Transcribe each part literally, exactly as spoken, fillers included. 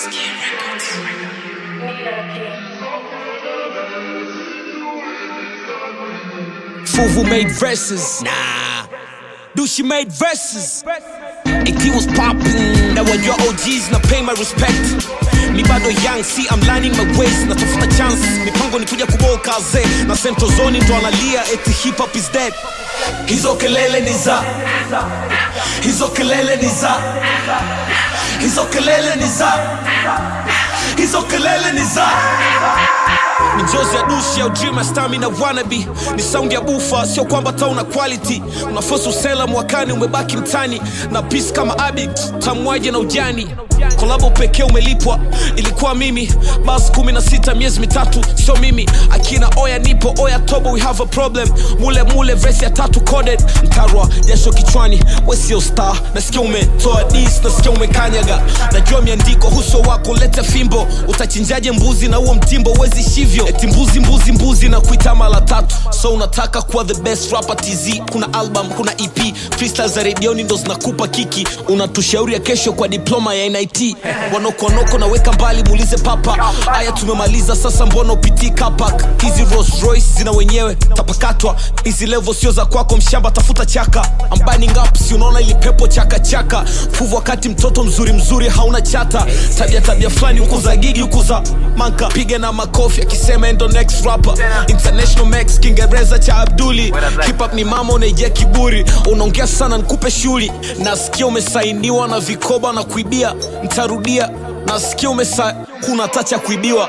Fuvu made verses. Nah. Dushi made verses. AT was poppin'. Now when your O Gs, now pay my respect. Mi bado young, see I'm lining my waist. Natafuta chance, mipango ni kuja kuboka kaze. Na Central Zone ndo analia, eti hip hop is dead. Hizo kelele ni za Hizo kelele ni za Hizo kelele ni za Hizo kelele ni za Ni Jozi ya Dushi ya Dreamer Stamina wannabe. Ni sound ya bufa, sio kwamba ta una quality. Unafosu usela mwakani umebaki mtani. Na peace kama addict, tamwaje na ujani. Kolabo pekee umelipwa, ilikuwa mimi. Bas kumi na sita miezi mitatu, sio mimi. Akina oya nipo, oya tobo we have a problem. Mule mule verse ya tatu coded. Mkarwa, jasho kichwani, we sio star. Nasikia umetoa dis, nasikia umekanyaga. Najua miandiko huso wako lete fimbo. Utachinjaje mbuzi na uo mtimbo wezi shivyo. Eti mbuzi mbuzi mbuzi na kuita mala tatu. So unataka kuwa the best rapper T Z. Kuna album, kuna E P, freestyle za radioni ndo zinakupa kiki. Unatushauri ya kesho kwa diploma ya N I T. Wanoko wanoko na weka mbali muulize papa. Aya tumemaliza sasa mbono piti kapak. Hizi Rolls Royce zina wenyewe tapakatwa. Hizi level sio za kwako mshamba tafuta chaka. I'm burning up si unaona ili pepo chaka chaka. Fuvu wakati mtoto mzuri mzuri hauna chata. Tabia tabia flani huku za gigi huku za manka. Piga na makofi akisema endo next rapper. International Max Kingereza cha Abduli. Hip hop ni mama unaijia kiburi. Unaongea sana nikupe shuli. Nasikia umesainiwa na vikoba na kuibia. Ntarudia, nasikia umesa kuna tacha kuibiwa.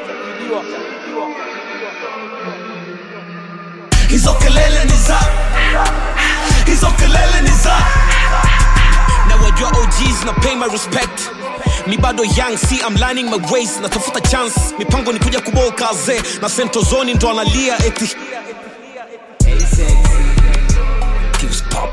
Hizo kelele ni za Hizo kelele ni za Na wajua O Gs na pay my respect. Mi bado young, see I'm lining my waist. Natafuta chance, mipango ni kuja kuboka kaze. Na Central Zone ndo analia eti He was pop